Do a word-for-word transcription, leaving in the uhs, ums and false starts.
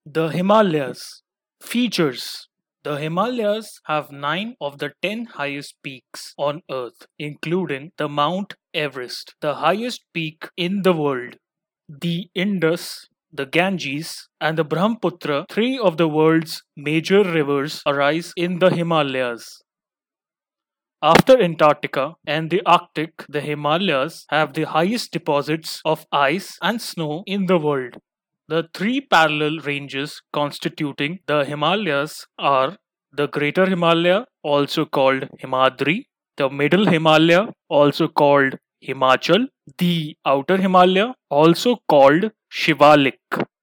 The Himalayas. Features. The Himalayas have nine of the ten highest peaks on Earth, including the Mount Everest, the highest peak in the world. The Indus, the Ganges, and the Brahmaputra, three of the world's major rivers, arise in the Himalayas. After Antarctica and the Arctic, the Himalayas have the highest deposits of ice and snow in the world. The three parallel ranges constituting the Himalayas are the Greater Himalaya, also called Himadri, the Middle Himalaya, also called Himachal, the Outer Himalaya, also called Shivalik.